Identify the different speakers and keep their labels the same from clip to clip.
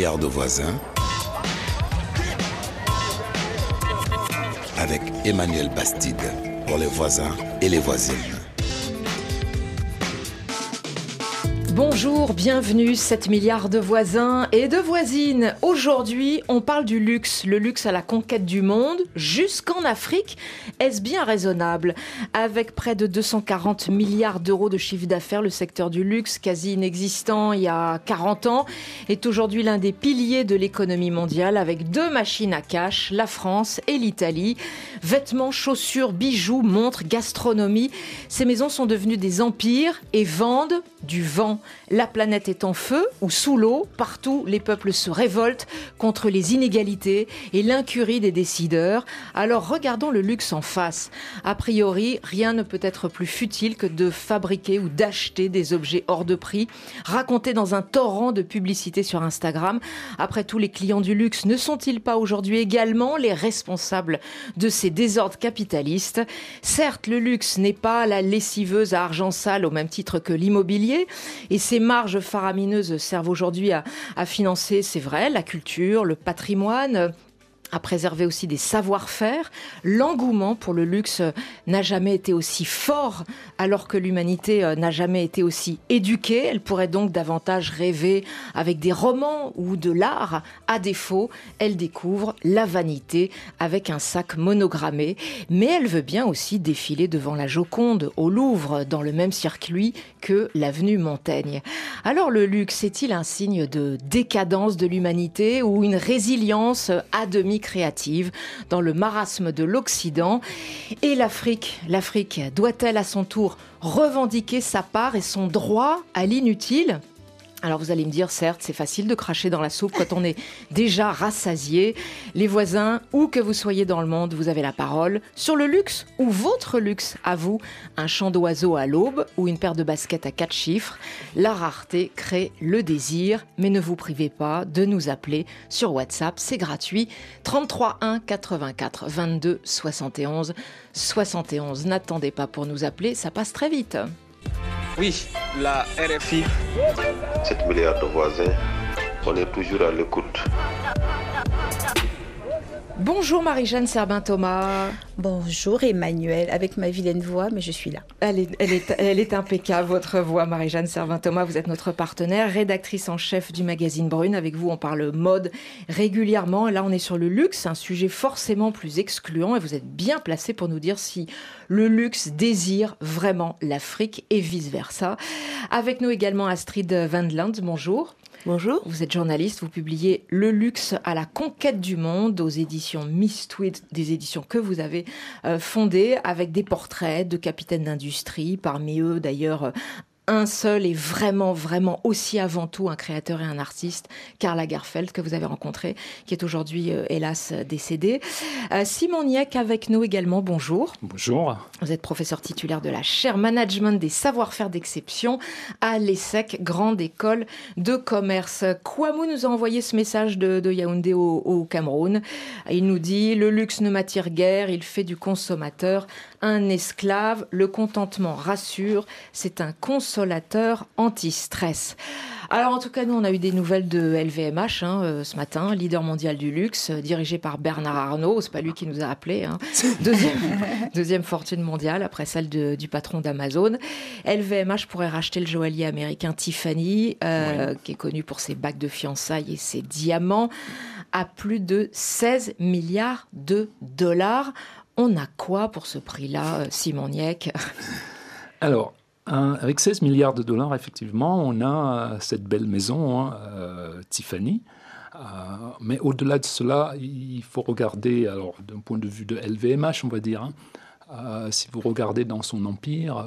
Speaker 1: milliards de voisins avec Emmanuel Bastide pour les voisins et les voisines.
Speaker 2: Bonjour, bienvenue, 7 milliards de voisins et de voisines. Aujourd'hui, on parle du luxe, le luxe à la conquête du monde, jusqu'en Afrique. Est-ce bien raisonnable ? Avec près de 240 milliards d'euros de chiffre d'affaires, le secteur du luxe, quasi inexistant il y a 40 ans, est aujourd'hui l'un des piliers de l'économie mondiale, avec 2 machines à cash, la France et l'Italie. Vêtements, chaussures, bijoux, montres, gastronomie, ces maisons sont devenues des empires et vendent du vent. La planète est en feu ou sous l'eau. Partout, les peuples se révoltent contre les inégalités et l'incurie des décideurs. Alors regardons le luxe en face. A priori, rien ne peut être plus futile que de fabriquer ou d'acheter des objets hors de prix, racontés dans un torrent de publicité sur Instagram. Après tout, les clients du luxe ne sont-ils pas aujourd'hui également les responsables de ces désordres capitalistes ? Certes, le luxe n'est pas la lessiveuse à argent sale au même titre que l'immobilier. Et ces marges faramineuses servent aujourd'hui à financer, c'est vrai, la culture, le patrimoine, à préserver aussi des savoir-faire. L'engouement pour le luxe n'a jamais été aussi fort, alors que l'humanité n'a jamais été aussi éduquée. Elle pourrait donc davantage rêver avec des romans ou de l'art. À défaut, elle découvre la vanité avec un sac monogrammé. Mais elle veut bien aussi défiler devant la Joconde, au Louvre, dans le même circuit que l'avenue Montaigne. Alors le luxe est-il un signe de décadence de l'humanité ou une résilience à demi créative dans le marasme de l'Occident? Et l'Afrique doit-elle à son tour revendiquer sa part et son droit à l'inutile ? Alors vous allez me dire, certes, c'est facile de cracher dans la soupe quand on est déjà rassasié. Les voisins, où que vous soyez dans le monde, vous avez la parole sur le luxe ou votre luxe à vous. Un chant d'oiseau à l'aube ou une paire de baskets à 4 chiffres. La rareté crée le désir, mais ne vous privez pas de nous appeler sur WhatsApp, c'est gratuit. 33 1 84 22 71 71. N'attendez pas pour nous appeler, ça passe très vite.
Speaker 3: Oui, la RFI.
Speaker 4: 7 milliards de voisins, on est toujours à l'écoute.
Speaker 2: Bonjour Marie-Jeanne Serbin-Thomas.
Speaker 5: Bonjour Emmanuel, avec ma vilaine voix, mais je suis là.
Speaker 2: Elle est impeccable, votre voix, Marie-Jeanne Serbin-Thomas. Vous êtes notre partenaire, rédactrice en chef du magazine Brune. Avec vous, on parle mode régulièrement. Et là, on est sur le luxe, un sujet forcément plus excluant. Et vous êtes bien placé pour nous dire si le luxe désire vraiment l'Afrique et vice-versa. Avec nous également Astrid Wendland, bonjour.
Speaker 5: Bonjour.
Speaker 2: Vous êtes journaliste, vous publiez Le luxe à la conquête du monde aux éditions Miss Tweed, des éditions que vous avez fondées avec des portraits de capitaines d'industrie, parmi eux d'ailleurs un seul et vraiment aussi avant tout un créateur et un artiste, Karl Lagerfeld, que vous avez rencontré, qui est aujourd'hui hélas décédé. Simon Niec avec nous également, bonjour.
Speaker 6: Bonjour.
Speaker 2: Vous êtes professeur titulaire de la chaire Management des savoir-faire d'exception à l'ESSEC, Grande École de Commerce. Kwamou nous a envoyé ce message de Yaoundé au Cameroun. Il nous dit « Le luxe ne m'attire guère, il fait du consommateur un esclave. Le contentement rassure, c'est un consolateur anti-stress. » Alors en tout cas, nous on a eu des nouvelles de LVMH ce matin, leader mondial du luxe, dirigé par Bernard Arnault. C'est pas lui qui nous a appelés. Deuxième fortune mondiale après celle du patron d'Amazon. LVMH pourrait racheter le joaillier américain Tiffany, qui est connu pour ses bagues de fiançailles et ses diamants, à plus de 16 milliards de dollars. On a quoi pour ce prix-là, Simon Niec ?
Speaker 6: Alors, avec 16 milliards de dollars, effectivement, on a cette belle maison, Tiffany. Mais au-delà de cela, il faut regarder, alors d'un point de vue de LVMH, on va dire, si vous regardez dans son empire,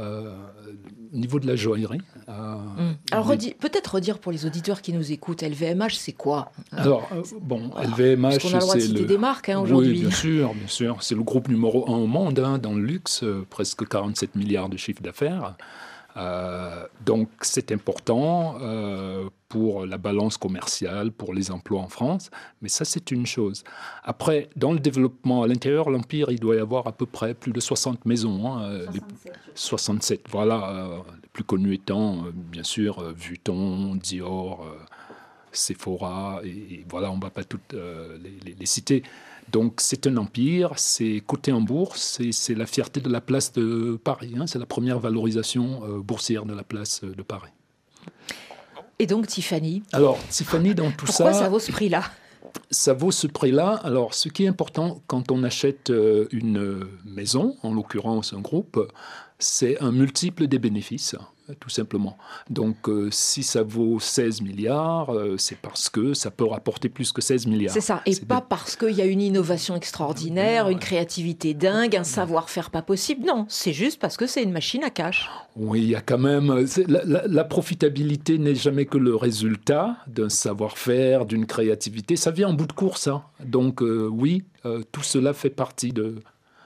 Speaker 6: au niveau de la joaillerie.
Speaker 2: Alors peut-être redire pour les auditeurs qui nous écoutent, LVMH, c'est quoi ?
Speaker 6: Alors, LVMH,
Speaker 2: parce qu'on a le droit de citer des marques aujourd'hui.
Speaker 6: Oui, bien sûr. C'est le groupe numéro 1 au monde dans le luxe, presque 47 milliards de chiffre d'affaires. Donc c'est important pour la balance commerciale, pour les emplois en France, mais ça c'est une chose. Après, dans le développement à l'intérieur, l'Empire, il doit y avoir à peu près plus de 60 maisons. 67, voilà, les plus connues étant bien sûr Vuitton, Dior, Sephora, et voilà, on ne va pas toutes les citer. Donc c'est un empire, c'est coté en bourse, c'est la fierté de la place de Paris. C'est la première valorisation boursière de la place de Paris.
Speaker 2: Et donc Tiffany ?
Speaker 6: Alors Tiffany, dans tout
Speaker 2: pourquoi
Speaker 6: ça...
Speaker 2: ça vaut ce prix-là ?
Speaker 6: Ça vaut ce prix-là. Alors, ce qui est important quand on achète une maison, en l'occurrence un groupe, c'est un multiple des bénéfices, tout simplement. Donc, si ça vaut 16 milliards, c'est parce que ça peut rapporter plus que 16 milliards.
Speaker 2: C'est ça, et pas parce qu'il y a une innovation extraordinaire, une créativité dingue, un savoir-faire pas possible. Non, c'est juste parce que c'est une machine à cash.
Speaker 6: Oui, il y a quand même... La profitabilité n'est jamais que le résultat d'un savoir-faire, d'une créativité. Ça vient en bout de course. Donc, oui, tout cela fait partie de...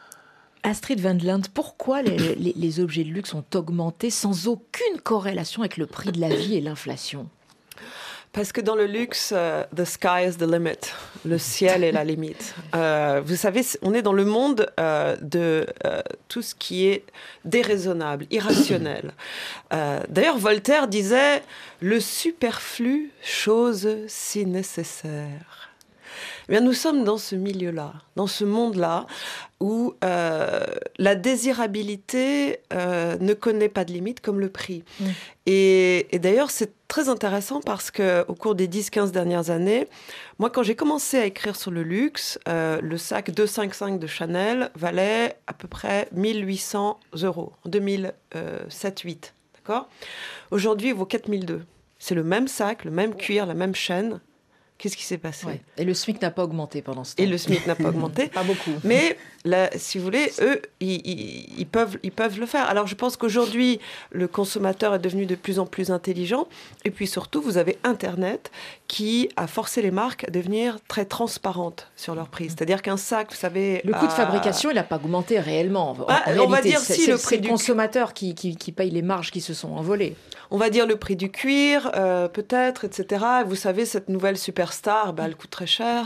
Speaker 2: Astrid Van Lint, pourquoi les objets de luxe ont augmenté sans aucune corrélation avec le prix de la vie et l'inflation ?
Speaker 7: Parce que dans le luxe, the sky is the limit. Le ciel est la limite. Vous savez, on est dans le monde de tout ce qui est déraisonnable, irrationnel. D'ailleurs, Voltaire disait « Le superflu, chose si nécessaire ». Eh bien, nous sommes dans ce milieu-là, dans ce monde-là, où la désirabilité ne connaît pas de limite, comme le prix. Et d'ailleurs, c'est très intéressant parce qu'au cours des 10-15 dernières années, moi, quand j'ai commencé à écrire sur le luxe, le sac 255 de Chanel valait à peu près 1 800 € en 2007-2008. D'accord ? Aujourd'hui, il vaut 4 200 €. C'est le même sac, le même cuir, la même chaîne. Qu'est-ce qui s'est passé ?
Speaker 2: Et le SMIC n'a pas augmenté pendant ce temps.
Speaker 7: Et le SMIC n'a pas augmenté.
Speaker 2: Pas beaucoup.
Speaker 7: Mais là, si vous voulez, eux, ils peuvent le faire. Alors, je pense qu'aujourd'hui, le consommateur est devenu de plus en plus intelligent. Et puis surtout, vous avez Internet qui a forcé les marques à devenir très transparentes sur leur prix. C'est-à-dire qu'un sac, vous savez...
Speaker 2: Le coût de fabrication, il n'a pas augmenté réellement.
Speaker 7: On va dire si le prix
Speaker 2: du consommateur qui paye les marges qui se sont envolées.
Speaker 7: On va dire le prix du cuir, peut-être, etc. Vous savez, cette nouvelle superstar, elle coûte très cher.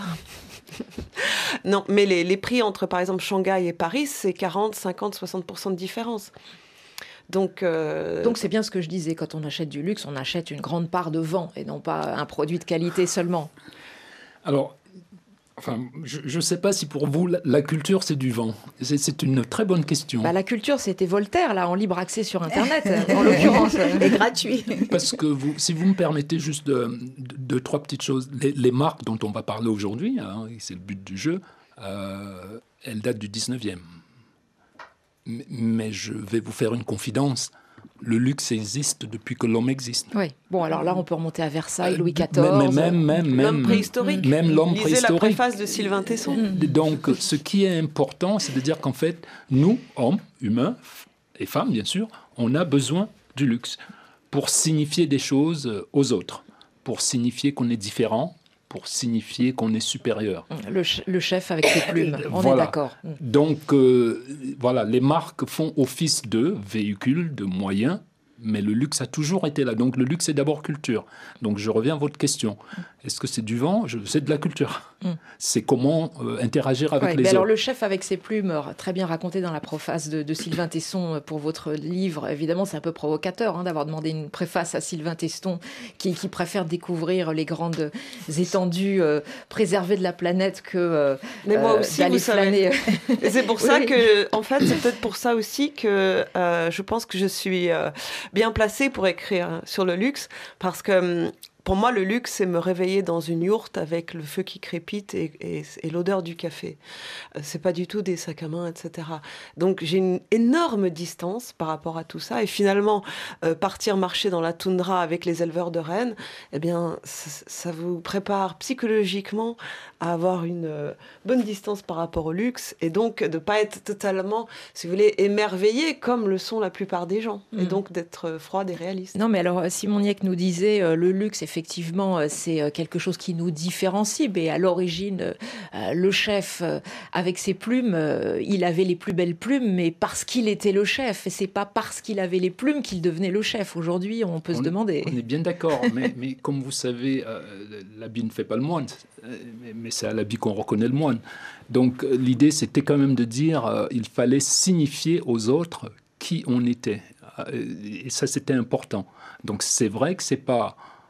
Speaker 7: Non, mais les prix entre, par exemple, Shanghai et Paris, c'est 40, 50, 60% de différence. Donc
Speaker 2: c'est bien ce que je disais, quand on achète du luxe, on achète une grande part de vent et non pas un produit de qualité seulement.
Speaker 6: Alors... Enfin, je ne sais pas si pour vous, la culture, c'est du vent. C'est une très bonne question.
Speaker 2: La culture, c'était Voltaire, là, en libre accès sur Internet, en l'occurrence.
Speaker 5: Et gratuit.
Speaker 6: Parce que si vous me permettez juste deux, trois petites choses. Les marques dont on va parler aujourd'hui, c'est le but du jeu, elles datent du 19e. Mais je vais vous faire une confidence. Le luxe existe depuis que l'homme existe.
Speaker 2: Oui. Bon, alors là, on peut remonter à Versailles, Louis XIV.
Speaker 7: Même l'homme préhistorique.
Speaker 6: Même l'homme préhistorique.
Speaker 7: Lisez la préface de Sylvain Tesson.
Speaker 6: Donc, ce qui est important, c'est de dire qu'en fait, nous, hommes, humains et femmes, bien sûr, on a besoin du luxe pour signifier des choses aux autres, pour signifier qu'on est différent, pour signifier qu'on est supérieur.
Speaker 2: Le chef avec ses plumes, on est d'accord.
Speaker 6: Donc, voilà, les marques font office de véhicules, de moyens, mais le luxe a toujours été là. Donc, le luxe, c'est d'abord culture. Donc, je reviens à votre question. Est-ce que c'est du vent ? C'est de la culture. C'est comment interagir avec les autres.
Speaker 2: Alors, le chef avec ses plumes, très bien raconté dans la préface de Sylvain Tesson pour votre livre. Évidemment, c'est un peu provocateur d'avoir demandé une préface à Sylvain Tesson qui préfère découvrir les grandes étendues préservées de la planète que
Speaker 7: mais moi aussi,
Speaker 2: d'aller flâner.
Speaker 7: Et c'est pour ça que, en fait, c'est peut-être pour ça aussi que je pense que je suis bien placée pour écrire sur le luxe, parce que pour moi, le luxe, c'est me réveiller dans une yourte avec le feu qui crépite et l'odeur du café. C'est pas du tout des sacs à main, etc. Donc, j'ai une énorme distance par rapport à tout ça. Et finalement, partir marcher dans la toundra avec les éleveurs de rennes, eh bien, ça vous prépare psychologiquement à avoir une bonne distance par rapport au luxe et donc de pas être totalement, si vous voulez, émerveillé comme le sont la plupart des gens. Et donc d'être froide et réaliste.
Speaker 2: Non, mais alors, Simon Niecks nous disait, le luxe, effectivement, c'est quelque chose qui nous différencie. Mais à l'origine, le chef, avec ses plumes, il avait les plus belles plumes, mais parce qu'il était le chef. Et c'est pas parce qu'il avait les plumes qu'il devenait le chef. Aujourd'hui, on peut se demander.
Speaker 6: On est bien d'accord, mais comme vous savez, l'habit ne fait pas le moine. Mais c'est à l'habit qu'on reconnaît le moine. Donc l'idée, c'était quand même de dire il fallait signifier aux autres qui on était. Et ça, c'était important. Donc c'est vrai que c'est pas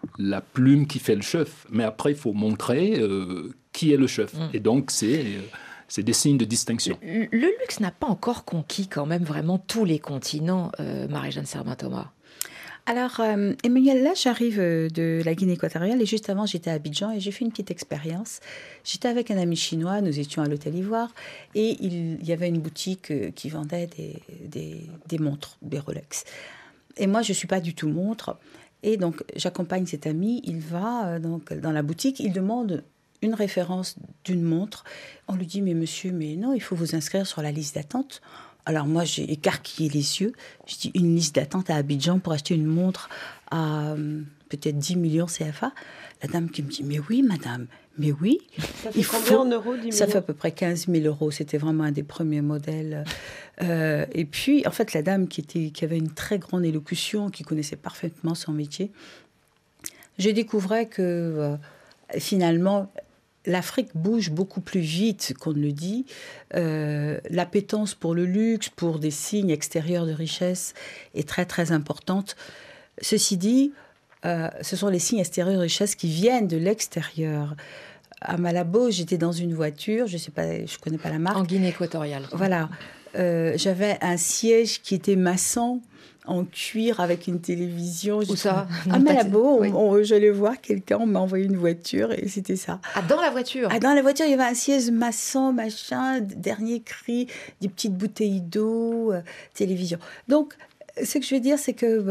Speaker 6: la plume qui fait le chef. Mais après, il faut montrer qui est le chef. Et donc, c'est des signes de distinction.
Speaker 2: Le luxe n'a pas encore conquis quand même vraiment tous les continents, Marie-Jeanne Serban-Thomas.
Speaker 5: Alors, Emmanuel, là, j'arrive de la Guinée équatoriale et juste avant, j'étais à Abidjan et j'ai fait une petite expérience. J'étais avec un ami chinois, nous étions à l'Hôtel Ivoire et il y avait une boutique qui vendait des montres, des Rolex. Et moi, je ne suis pas du tout montre. Et donc, j'accompagne cet ami, il va donc, dans la boutique, il demande une référence d'une montre. On lui dit, mais monsieur, mais non, il faut vous inscrire sur la liste d'attente. Alors moi, j'ai écarquillé les yeux. Je dis, une liste d'attente à Abidjan pour acheter une montre à peut-être 10 millions CFA. La dame qui me dit, mais oui, madame, mais oui.
Speaker 7: Ça fait combien en euros, 10 millions ?
Speaker 5: Ça fait à peu près 15 000 euros. C'était vraiment un des premiers modèles. Et puis, en fait, la dame qui avait une très grande élocution, qui connaissait parfaitement son métier, je découvrais que finalement, l'Afrique bouge beaucoup plus vite qu'on ne le dit. L'appétence pour le luxe, pour des signes extérieurs de richesse est très, très importante. Ceci dit, ce sont les signes extérieurs de richesse qui viennent de l'extérieur. À Malabo, j'étais dans une voiture, je ne connais pas la marque.
Speaker 2: En Guinée équatoriale.
Speaker 5: Voilà. J'avais un siège qui était maçon, en cuir avec une télévision.
Speaker 2: Où ça ?
Speaker 5: À Malabo,
Speaker 2: oui.
Speaker 5: j'allais voir quelqu'un, on m'a envoyé une voiture et c'était ça.
Speaker 2: Ah, dans la voiture ?
Speaker 5: Ah, dans la voiture, il y avait un siège maçon, machin, dernier cri, des petites bouteilles d'eau, télévision. Donc, ce que je veux dire, c'est que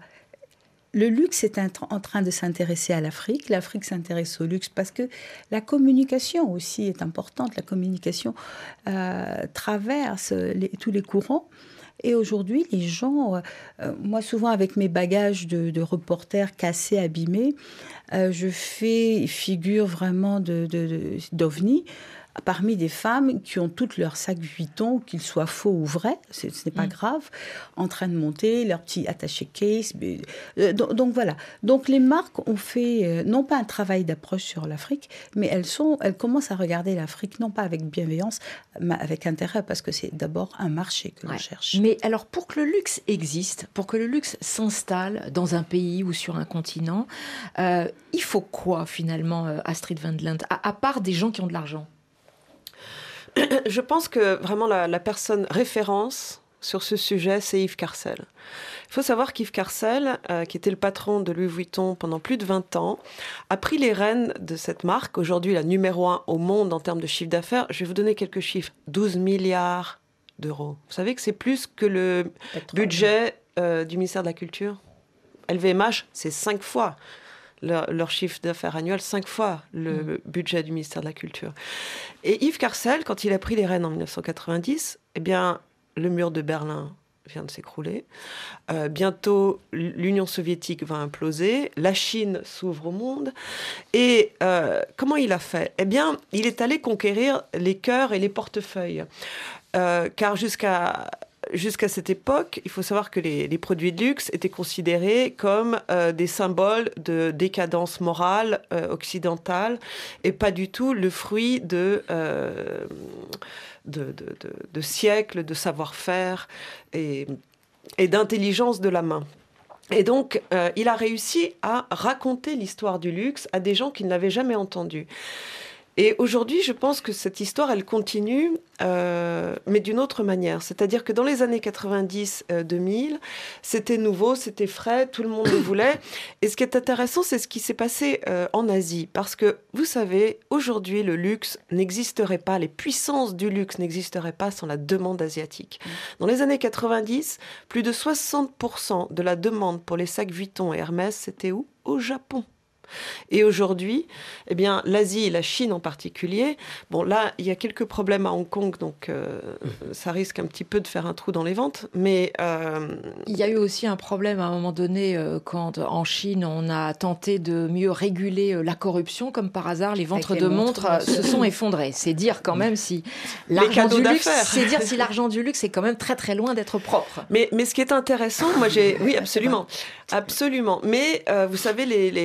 Speaker 5: le luxe est en train de s'intéresser à l'Afrique. L'Afrique s'intéresse au luxe parce que la communication aussi est importante. La communication traverse tous les courants. Et aujourd'hui, les gens, moi souvent avec mes bagages de reporter cassés, abîmés, je fais figure vraiment d'ovni parmi des femmes qui ont toutes leurs sacs Vuitton, qu'ils soient faux ou vrais, ce n'est pas grave, en train de monter leur petit attaché case. Donc voilà. Donc les marques ont fait, non pas un travail d'approche sur l'Afrique, mais elles commencent à regarder l'Afrique, non pas avec bienveillance, mais avec intérêt, parce que c'est d'abord un marché que l'on cherche.
Speaker 2: Mais alors, pour que le luxe existe, pour que le luxe s'installe dans un pays ou sur un continent, il faut quoi finalement, Astrid Van de Lint, à part des gens qui ont de l'argent ?
Speaker 7: Je pense que vraiment la personne référence sur ce sujet, c'est Yves Carcel. Il faut savoir qu'Yves Carcel, qui était le patron de Louis Vuitton pendant plus de 20 ans, a pris les rênes de cette marque, aujourd'hui la numéro 1 au monde en termes de chiffre d'affaires. Je vais vous donner quelques chiffres. 12 milliards d'euros. Vous savez que c'est plus que le budget du ministère de la Culture ? LVMH, c'est 5 fois. Leur chiffre d'affaires annuel, 5 fois le budget du ministère de la Culture. Et Yves Carcel, quand il a pris les rênes en 1990, eh bien, le mur de Berlin vient de s'écrouler. Bientôt, l'Union soviétique va imploser. La Chine s'ouvre au monde. Et comment il a fait ? Eh bien, il est allé conquérir les cœurs et les portefeuilles. Car jusqu'à cette époque, il faut savoir que les produits de luxe étaient considérés comme des symboles de décadence morale occidentale et pas du tout le fruit de siècles de savoir-faire et d'intelligence de la main. Et donc, il a réussi à raconter l'histoire du luxe à des gens qui ne l'avaient jamais entendue. Et aujourd'hui, je pense que cette histoire, elle continue, mais d'une autre manière. C'est-à-dire que dans les années 90-2000, c'était nouveau, c'était frais, tout le monde le voulait. Et ce qui est intéressant, c'est ce qui s'est passé en Asie. Parce que, vous savez, aujourd'hui, le luxe n'existerait pas, les puissances du luxe n'existeraient pas sans la demande asiatique. Dans les années 90, plus de 60% de la demande pour les sacs Vuitton et Hermès, c'était où ? Au Japon. Et aujourd'hui, eh bien, l'Asie et la Chine en particulier, bon là, il y a quelques problèmes à Hong Kong, donc ça risque un petit peu de faire un trou dans les ventes, mais...
Speaker 2: Il y a eu aussi un problème à un moment donné, quand en Chine, on a tenté de mieux réguler la corruption, comme par hasard, les ventes de montres se sont effondrées. C'est dire quand même si l'argent du luxe, c'est dire si l'argent du luxe est quand même très très loin d'être propre.
Speaker 7: Mais ce qui est intéressant, oui, absolument. Absolument. Mais vous savez, les dîners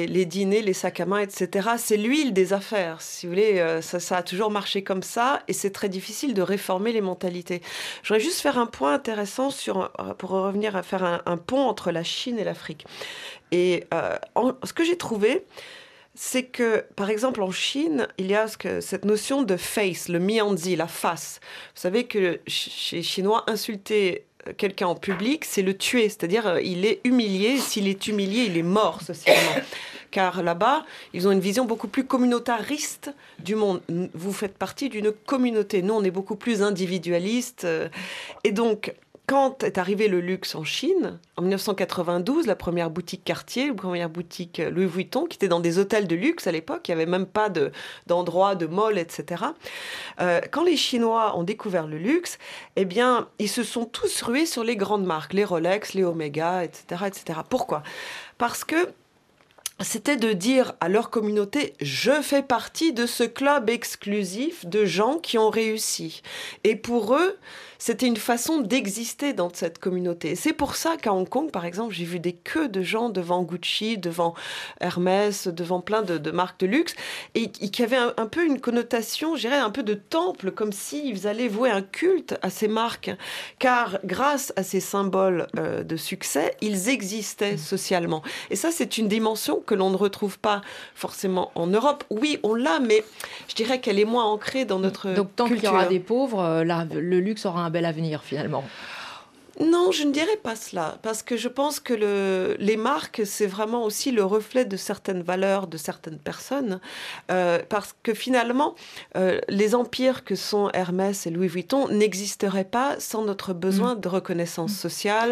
Speaker 7: dessiné les sacs à main, etc. C'est l'huile des affaires, si vous voulez. Ça a toujours marché comme ça et c'est très difficile de réformer les mentalités. Je voudrais juste faire un point intéressant pour revenir à faire un pont entre la Chine et l'Afrique. Et ce que j'ai trouvé, c'est que, par exemple, en Chine, il y a cette notion de face, le mianzi, la face. Vous savez que chez les Chinois, insulter quelqu'un en public, c'est le tuer. C'est-à-dire, il est humilié. S'il est humilié, il est mort socialement. Car là-bas, ils ont une vision beaucoup plus communautariste du monde. Vous faites partie d'une communauté. Nous, on est beaucoup plus individualiste. Et donc, quand est arrivé le luxe en Chine, en 1992, la première boutique Cartier, la première boutique Louis Vuitton, qui était dans des hôtels de luxe à l'époque, il n'y avait même pas d'endroits, de malls, etc. Quand les Chinois ont découvert le luxe, eh bien, ils se sont tous rués sur les grandes marques, les Rolex, les Omega, etc., etc. Pourquoi ? Parce que c'était de dire à leur communauté « Je fais partie de ce club exclusif de gens qui ont réussi ». Et pour eux, c'était une façon d'exister dans cette communauté. C'est pour ça qu'à Hong Kong, par exemple, j'ai vu des queues de gens devant Gucci, devant Hermès, devant plein de marques de luxe, et qui avaient un peu une connotation, je dirais, un peu de temple, comme s'ils allaient vouer un culte à ces marques. Car grâce à ces symboles de succès, ils existaient socialement. Et ça, c'est une dimension que l'on ne retrouve pas forcément en Europe. Oui, on l'a, mais je dirais qu'elle est moins ancrée dans notre culture.
Speaker 2: Donc tant qu'il y aura des pauvres, le luxe aura un bel avenir finalement.
Speaker 7: Non, je ne dirais pas cela, parce que je pense que les marques, c'est vraiment aussi le reflet de certaines valeurs, de certaines personnes, parce que finalement, les empires que sont Hermès et Louis Vuitton n'existeraient pas sans notre besoin de reconnaissance sociale,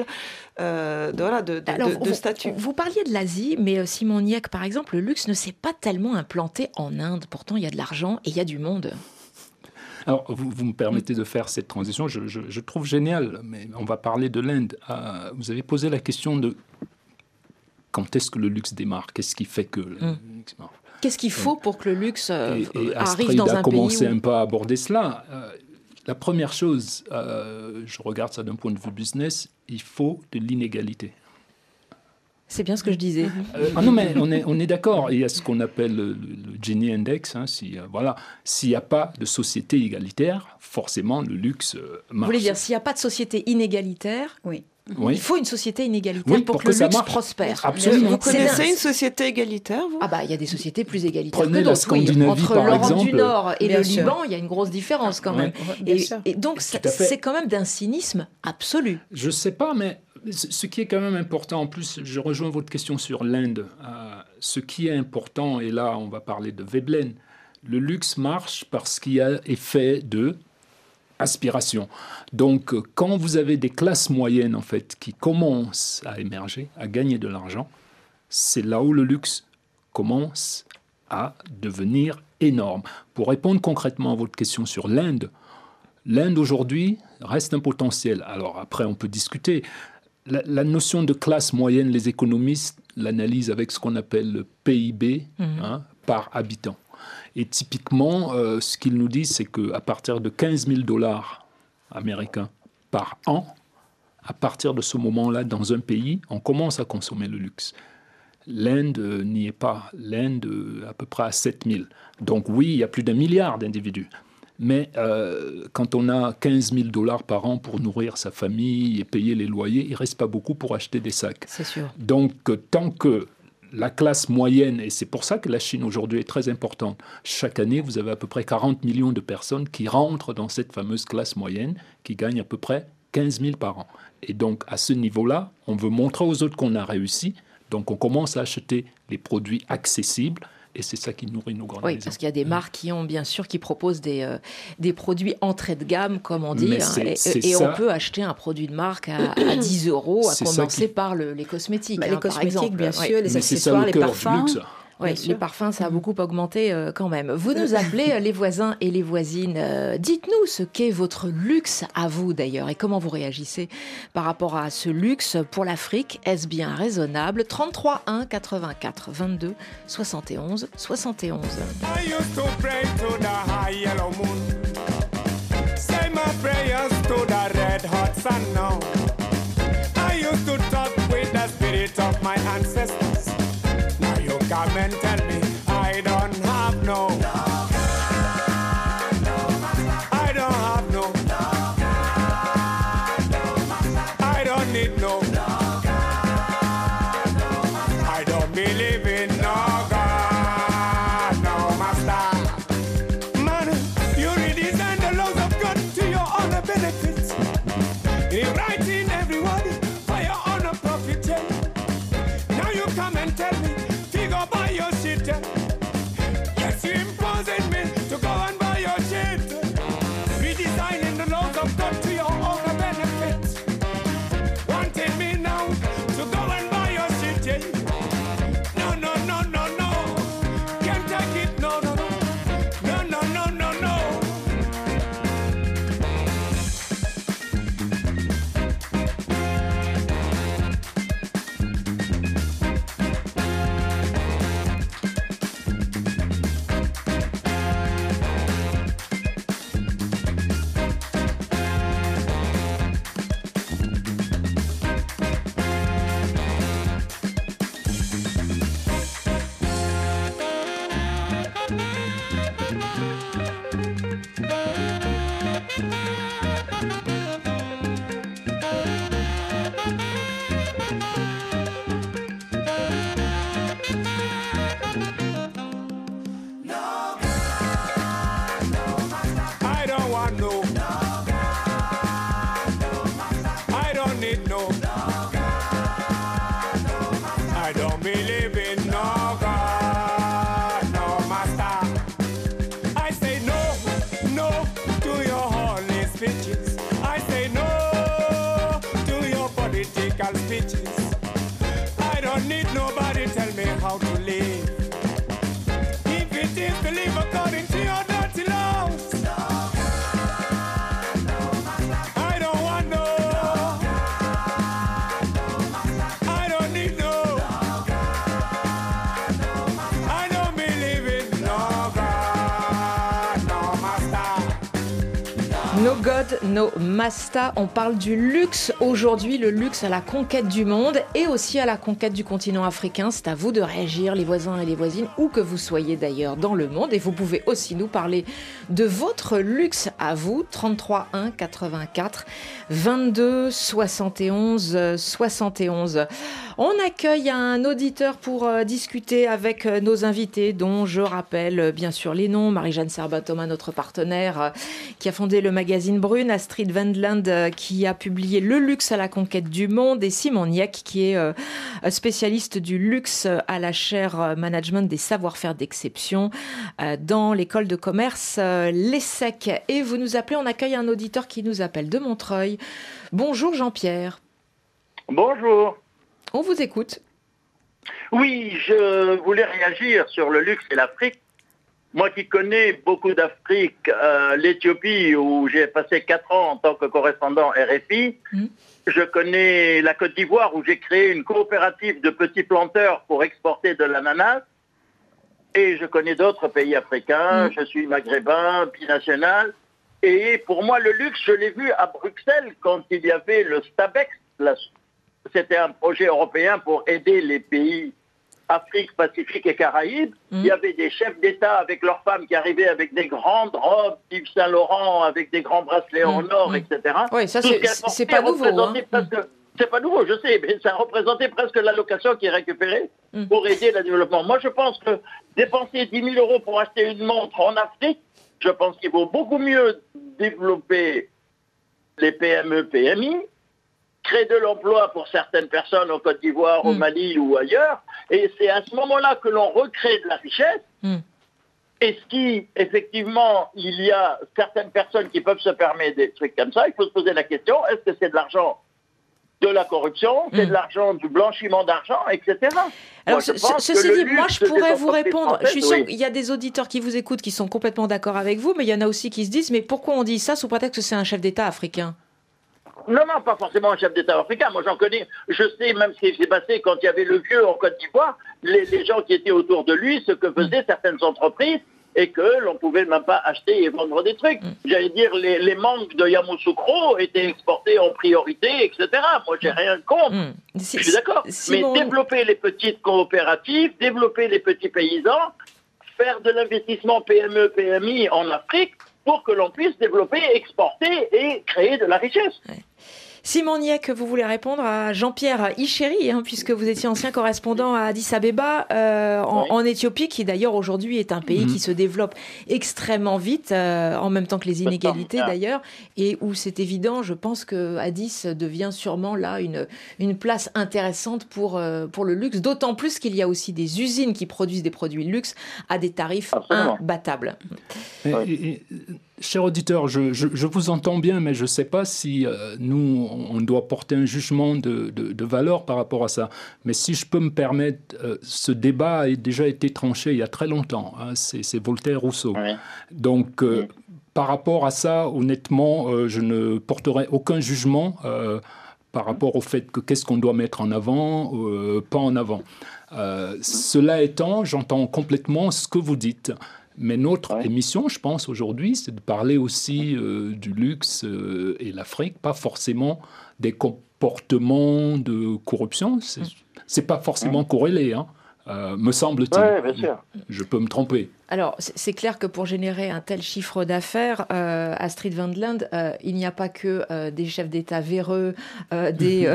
Speaker 7: de statut.
Speaker 2: Vous parliez de l'Asie, mais Simon Niecks, par exemple, le luxe ne s'est pas tellement implanté en Inde. Pourtant, il y a de l'argent et il y a du monde.
Speaker 6: Alors, vous me permettez de faire cette transition, je trouve génial, mais on va parler de l'Inde. Vous avez posé la question de quand est-ce que le luxe démarre ? Qu'est-ce qui fait que le luxe démarre ?
Speaker 2: Qu'est-ce qu'il faut pour que le luxe arrive
Speaker 6: Astrid
Speaker 2: dans un pays
Speaker 6: a commencé un peu à aborder cela. La première chose, je regarde ça d'un point de vue business, il faut de l'inégalité.
Speaker 2: C'est bien ce que je disais.
Speaker 6: Non, mais on est d'accord. Il y a ce qu'on appelle le Gini Index. S'il n'y a pas de société égalitaire, forcément, le luxe marche.
Speaker 2: Vous voulez dire, s'il n'y a pas de société inégalitaire,
Speaker 5: oui.
Speaker 2: Il faut une société inégalitaire pour que le luxe prospère.
Speaker 6: Absolument.
Speaker 7: Vous connaissez une société égalitaire, vous ?
Speaker 2: Ah bah, il y a des sociétés plus égalitaires
Speaker 6: Prenez
Speaker 2: que d'autres.
Speaker 6: la Scandinavie,
Speaker 2: Entre
Speaker 6: par
Speaker 2: l'Europe
Speaker 6: exemple.
Speaker 2: du Nord et
Speaker 5: Bien
Speaker 2: le
Speaker 5: sûr.
Speaker 2: Liban, il y a une grosse différence quand même. Et donc, c'est quand même d'un cynisme absolu.
Speaker 6: Je ne sais pas, mais ce qui est quand même important, en plus, je rejoins votre question sur l'Inde. Ce qui est important, et là, on va parler de Veblen, le luxe marche parce qu'il y a effet de aspiration. Donc, quand vous avez des classes moyennes, en fait, qui commencent à émerger, à gagner de l'argent, c'est là où le luxe commence à devenir énorme. Pour répondre concrètement à votre question sur l'Inde aujourd'hui reste un potentiel. Alors après, on peut discuter. La notion de classe moyenne, les économistes l'analysent avec ce qu'on appelle le PIB par habitant. Et typiquement, ce qu'ils nous disent, c'est qu'à partir de 15 000 $ américains par an, à partir de ce moment-là, dans un pays, on commence à consommer le luxe. L'Inde n'y est pas. L'Inde, à peu près à 7 000. Donc oui, il y a plus d'1 milliard d'individus. Mais quand on a 15 000 $ par an pour nourrir sa famille et payer les loyers, il ne reste pas beaucoup pour acheter des sacs.
Speaker 2: C'est sûr.
Speaker 6: Donc, tant que la classe moyenne, et c'est pour ça que la Chine aujourd'hui est très importante, chaque année, vous avez à peu près 40 millions de personnes qui rentrent dans cette fameuse classe moyenne, qui gagnent à peu près 15 000 par an. Et donc, à ce niveau-là, on veut montrer aux autres qu'on a réussi. Donc, on commence à acheter les produits accessibles. Et c'est ça qui nourrit nos grandes maisons.
Speaker 2: Oui, parce qu'il y a des marques qui proposent des produits entrée de gamme, comme on dit. Et on peut acheter un produit de marque à 10 €, à commencer par les cosmétiques.
Speaker 5: Les cosmétiques,
Speaker 2: par exemple.
Speaker 5: bien sûr, les
Speaker 6: Mais
Speaker 5: accessoires, les parfums.
Speaker 2: Oui, les parfums, ça a beaucoup augmenté quand même. Vous nous appelez les voisins et les voisines. Dites-nous ce qu'est votre luxe à vous d'ailleurs et comment vous réagissez par rapport à ce luxe pour l'Afrique. Est-ce bien raisonnable ? 33 1 84 22 71 71.
Speaker 8: I used to pray to the high yellow moon. Say my prayers to the red hot sun now. I used to talk with the spirit of my ancestors. come and tell me I don't have no. I don't have no. I don't need no. I don't believe in no God, no master. Man, you redesign the laws of God to your own benefits. You write in every word for your own profit. Now you come and tell me, figure by your shit. Yes, you imposing me to go and buy your shit. Redesigning the laws of God to your own benefit. Wanting me now to go and buy your shit. No, no, no, no, no. Can't take it, no, no, no. No, no, no, no, no. I don't want no. I don't need no. I don't believe in no God, no master. I say no, no to your holy speeches. I say no to your political speeches. I don't need nobody tell me how to live. If it is to live according to your dirty laws, I don't want no. I don't need no. I don't believe in no God, no master.
Speaker 2: No God, no Masta. On parle du luxe aujourd'hui, le luxe à la conquête du monde et aussi à la conquête du continent africain. C'est à vous de réagir, les voisins et les voisines, où que vous soyez d'ailleurs dans le monde. Et vous pouvez aussi nous parler de votre luxe à vous. 33 1 84 22 71 71. On accueille un auditeur pour discuter avec nos invités, dont je rappelle bien sûr les noms. Marie-Jeanne Serbat-Thomas, notre partenaire, qui a fondé le magazine Brune, Astrid Wendland, qui a publié Le luxe à la conquête du monde, et Simon Niec, qui est spécialiste du luxe à la chaire management des savoir-faire d'exception dans l'école de commerce l'ESSEC. Et vous nous appelez, on accueille un auditeur qui nous appelle de Montreuil. Bonjour Jean-Pierre.
Speaker 9: Bonjour.
Speaker 2: On vous écoute.
Speaker 9: Oui, je voulais réagir sur le luxe et l'Afrique. Moi qui connais beaucoup d'Afrique, l'Éthiopie où j'ai passé 4 ans en tant que correspondant RFI, je connais la Côte d'Ivoire où j'ai créé une coopérative de petits planteurs pour exporter de l'ananas, et je connais d'autres pays africains, je suis maghrébin, binational, et pour moi le luxe, je l'ai vu à Bruxelles quand il y avait le STABEX, c'était un projet européen pour aider les pays Afrique, Pacifique et Caraïbes. Il y avait des chefs d'État avec leurs femmes qui arrivaient avec des grandes robes Yves Saint Laurent, avec des grands bracelets en or, etc.
Speaker 2: Oui, ça c'est pas nouveau. Hein.
Speaker 9: C'est pas nouveau, je sais, mais ça représentait presque l'allocation qui est récupérée pour aider le développement. Moi, je pense que dépenser 10 000 euros pour acheter une montre en Afrique, je pense qu'il vaut beaucoup mieux développer les PME, PMI, créer de l'emploi pour certaines personnes en Côte d'Ivoire, au Mali ou ailleurs, et c'est à ce moment-là que l'on recrée de la richesse. Et si, effectivement, il y a certaines personnes qui peuvent se permettre des trucs comme ça, il faut se poser la question, est-ce que c'est de l'argent de la corruption, c'est de l'argent du blanchiment d'argent, etc.
Speaker 2: Alors, ceci dit, moi je pourrais vous répondre, je suis sûre qu'il y a des auditeurs qui vous écoutent qui sont complètement d'accord avec vous, mais il y en a aussi qui se disent, mais pourquoi on dit ça sous prétexte que c'est un chef d'État africain ?
Speaker 9: Non, pas forcément un chef d'État africain. Moi, j'en connais. Je sais même ce qui s'est passé quand il y avait le vieux en Côte d'Ivoire, les gens qui étaient autour de lui, ce que faisaient certaines entreprises, et que l'on pouvait même pas acheter et vendre des trucs. J'allais dire, les mangues de Yamoussoukro étaient exportées en priorité, etc. Moi, j'ai rien contre. Je suis d'accord. Mais développer les petites coopératives, développer les petits paysans, faire de l'investissement PME, PMI en Afrique pour que l'on puisse développer, exporter et créer de la richesse.
Speaker 2: Ouais. Simon Niek, vous voulez répondre à Jean-Pierre Ichéri, puisque vous étiez ancien correspondant à Addis Abeba, en Éthiopie, qui d'ailleurs aujourd'hui est un pays qui se développe extrêmement vite, en même temps que les inégalités d'ailleurs, et où c'est évident, je pense que Addis devient sûrement là une place intéressante pour le luxe, d'autant plus qu'il y a aussi des usines qui produisent des produits luxe à des tarifs imbattables.
Speaker 6: Cher auditeur, je vous entends bien, mais je ne sais pas si nous, on doit porter un jugement de valeur par rapport à ça. Mais si je peux me permettre, ce débat a déjà été tranché il y a très longtemps. C'est Voltaire-Rousseau. Oui. Donc, par rapport à ça, honnêtement, je ne porterai aucun jugement par rapport au fait que qu'est-ce qu'on doit mettre en avant, pas en avant. Cela étant, j'entends complètement ce que vous dites. Mais notre émission, je pense, aujourd'hui, c'est de parler aussi du luxe et l'Afrique, pas forcément des comportements de corruption. C'est pas forcément corrélé, me semble-t-il.
Speaker 9: Oui, bien sûr.
Speaker 6: Je peux me tromper.
Speaker 2: Alors, c'est clair que pour générer un tel chiffre d'affaires, Astrid Van de Linde, il n'y a pas que des chefs d'État véreux, des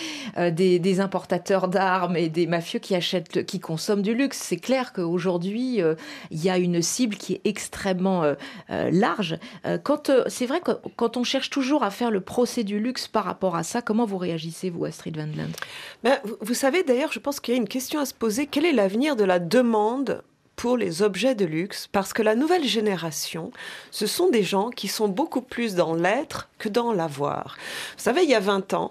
Speaker 2: importateurs d'armes et des mafieux qui consomment du luxe. C'est clair qu'aujourd'hui, il y a une cible qui est extrêmement large. C'est vrai que quand on cherche toujours à faire le procès du luxe par rapport à ça, comment vous réagissez, vous, Astrid Van de Linde ?
Speaker 7: Vous savez, d'ailleurs, je pense qu'il y a une question à se poser. Quel est l'avenir de la demande pour les objets de luxe, parce que la nouvelle génération, ce sont des gens qui sont beaucoup plus dans l'être que dans l'avoir. Vous savez, il y a 20 ans,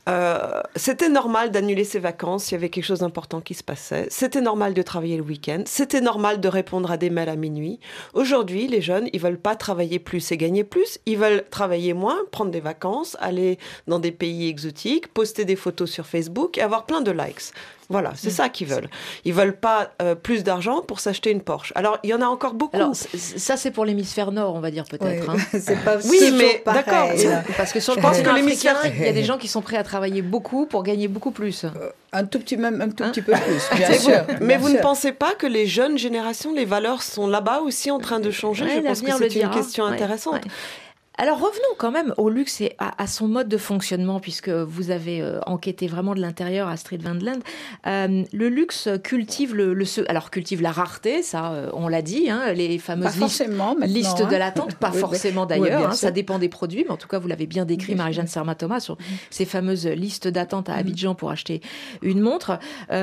Speaker 7: c'était normal d'annuler ses vacances, il y avait quelque chose d'important qui se passait, c'était normal de travailler le week-end, c'était normal de répondre à des mails à minuit. Aujourd'hui, les jeunes, ils veulent pas travailler plus et gagner plus, ils veulent travailler moins, prendre des vacances, aller dans des pays exotiques, poster des photos sur Facebook et avoir plein de likes. Voilà, c'est ça qu'ils veulent. Ils veulent pas plus d'argent pour s'acheter une Porsche. Alors, il y en a encore beaucoup.
Speaker 2: Alors, ça, c'est pour l'hémisphère nord, on va dire peut-être.
Speaker 5: C'est pas
Speaker 2: oui, mais
Speaker 5: pareil,
Speaker 2: d'accord.
Speaker 5: là.
Speaker 2: Parce que sur le continent africain, il y a des gens qui sont prêts à travailler beaucoup pour gagner beaucoup plus.
Speaker 5: Un tout petit peu plus, bien sûr.
Speaker 7: Mais vous ne pensez pas que les jeunes générations, les valeurs sont là-bas aussi en train de changer ? Je pense que c'est une question intéressante.
Speaker 2: Ouais. Alors revenons quand même au luxe et à son mode de fonctionnement, puisque vous avez enquêté vraiment de l'intérieur, Astrid Van de Linde. Le luxe cultive cultive la rareté, ça on l'a dit, les fameuses listes de l'attente, pas forcément d'ailleurs, ça dépend des produits, mais en tout cas vous l'avez bien décrit, Marie-Jeanne Sermat-Thomas, sur ces fameuses listes d'attente à Abidjan pour acheter une montre.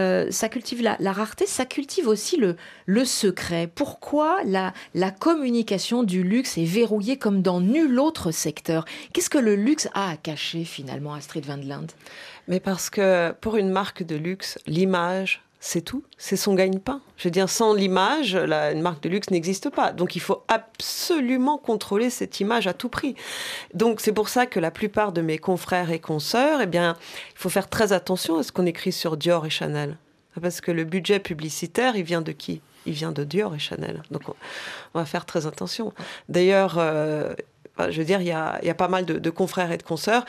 Speaker 2: Ça cultive la rareté, ça cultive aussi le secret. Pourquoi la communication du luxe est verrouillée comme dans nul autre secteur? Qu'est-ce que le luxe a à cacher finalement, Astrid Van de Linde ?
Speaker 7: Mais parce que pour une marque de luxe, l'image, c'est tout, c'est son gagne-pain. Je veux dire, sans l'image, une marque de luxe n'existe pas. Donc il faut absolument contrôler cette image à tout prix. Donc c'est pour ça que la plupart de mes confrères et consoeurs, il faut faire très attention à ce qu'on écrit sur Dior et Chanel. Parce que le budget publicitaire, il vient de qui ? Il vient de Dior et Chanel. Donc on va faire très attention. D'ailleurs, je veux dire, il y a pas mal de confrères et de consoeurs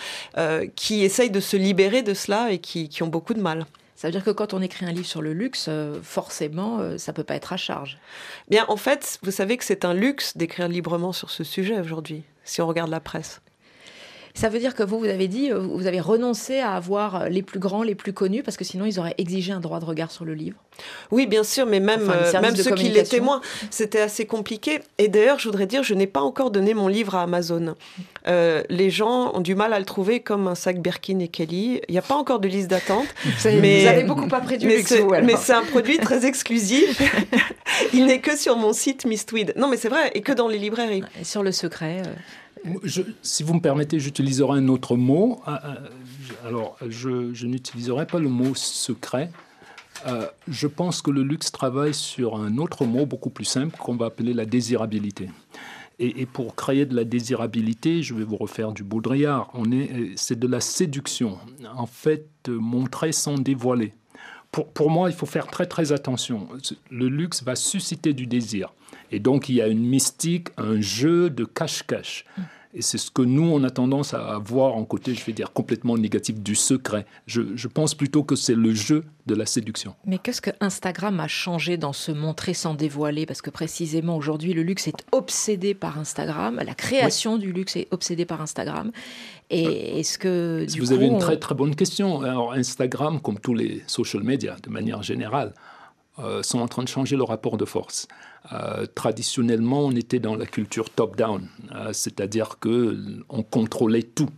Speaker 7: qui essayent de se libérer de cela et qui ont beaucoup de mal.
Speaker 2: Ça veut dire que quand on écrit un livre sur le luxe, forcément, ça ne peut pas être à charge.
Speaker 7: Bien, en fait, vous savez que c'est un luxe d'écrire librement sur ce sujet aujourd'hui, si on regarde la presse.
Speaker 2: Ça veut dire que vous avez dit, vous avez renoncé à avoir les plus grands, les plus connus, parce que sinon ils auraient exigé un droit de regard sur le livre.
Speaker 7: Oui, bien sûr, mais même ceux qui l'étaient moins, c'était assez compliqué. Et d'ailleurs, je voudrais dire, je n'ai pas encore donné mon livre à Amazon. Les gens ont du mal à le trouver comme un sac Birkin et Kelly. Il n'y a pas encore de liste d'attente.
Speaker 2: Vous avez beaucoup appris du luxe,
Speaker 7: mais c'est un produit très exclusif. Il n'est que sur mon site Mistweed. Non, mais c'est vrai, et que dans les librairies.
Speaker 2: Et sur le secret...
Speaker 6: Si vous me permettez, j'utiliserai un autre mot. Alors, je n'utiliserai pas le mot secret. Je pense que le luxe travaille sur un autre mot beaucoup plus simple qu'on va appeler la désirabilité. Et pour créer de la désirabilité, je vais vous refaire du Baudrillard. C'est de la séduction. En fait, montrer sans dévoiler. Pour moi, il faut faire très très attention. Le luxe va susciter du désir. Et donc, il y a une mystique, un jeu de cache-cache. Et c'est ce que nous, on a tendance à voir en côté, je vais dire, complètement négatif du secret. Je pense plutôt que c'est le jeu de la séduction.
Speaker 2: Mais qu'est-ce que Instagram a changé dans ce montrer sans dévoiler? Parce que précisément, aujourd'hui, le luxe est obsédé par Instagram. La création du luxe est obsédée par Instagram. Et est-ce que, du
Speaker 6: vous
Speaker 2: coup...
Speaker 6: avez une très, très bonne question. Alors, Instagram, comme tous les social media, de manière générale, sont en train de changer le rapport de force. Traditionnellement, on était dans la culture top-down, c'est-à-dire qu'on contrôlait tout.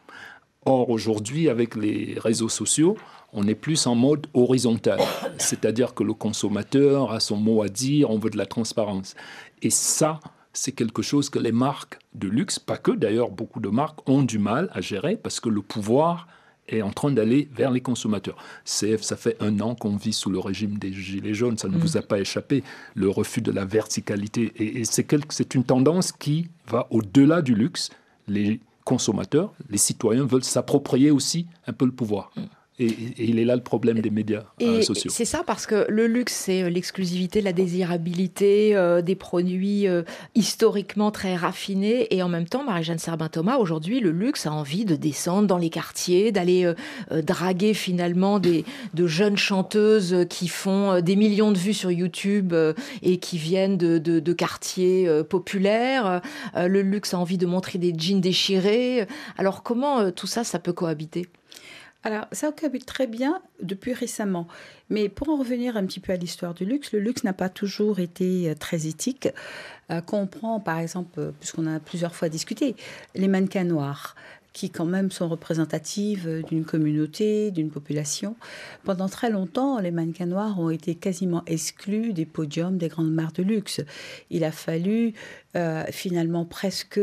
Speaker 6: Or, aujourd'hui, avec les réseaux sociaux, on est plus en mode horizontal, c'est-à-dire que le consommateur a son mot à dire, on veut de la transparence. Et ça, c'est quelque chose que les marques de luxe, pas que d'ailleurs, beaucoup de marques ont du mal à gérer parce que le pouvoir est en train d'aller vers les consommateurs. CF, ça fait 1 an qu'on vit sous le régime des Gilets jaunes, ça ne vous a pas échappé, le refus de la verticalité. Et c'est une tendance qui va au-delà du luxe. Les consommateurs, les citoyens veulent s'approprier aussi un peu le pouvoir. Et il est là le problème des médias sociaux.
Speaker 2: C'est ça, parce que le luxe, c'est l'exclusivité, la désirabilité, des produits historiquement très raffinés. Et en même temps, Marie-Jeanne Serbin-Thomas, aujourd'hui, le luxe a envie de descendre dans les quartiers, d'aller draguer finalement de jeunes chanteuses qui font des millions de vues sur YouTube et qui viennent de quartiers populaires. Le luxe a envie de montrer des jeans déchirés. Alors comment tout ça, ça peut cohabiter ?
Speaker 5: Alors, ça cohabite très bien depuis récemment. Mais pour en revenir un petit peu à l'histoire du luxe, le luxe n'a pas toujours été très éthique. Quand on prend, par exemple, puisqu'on a plusieurs fois discuté, les mannequins noirs, qui quand même sont représentatives d'une communauté, d'une population. Pendant très longtemps, les mannequins noirs ont été quasiment exclus des podiums des grandes marques de luxe. Il a fallu finalement presque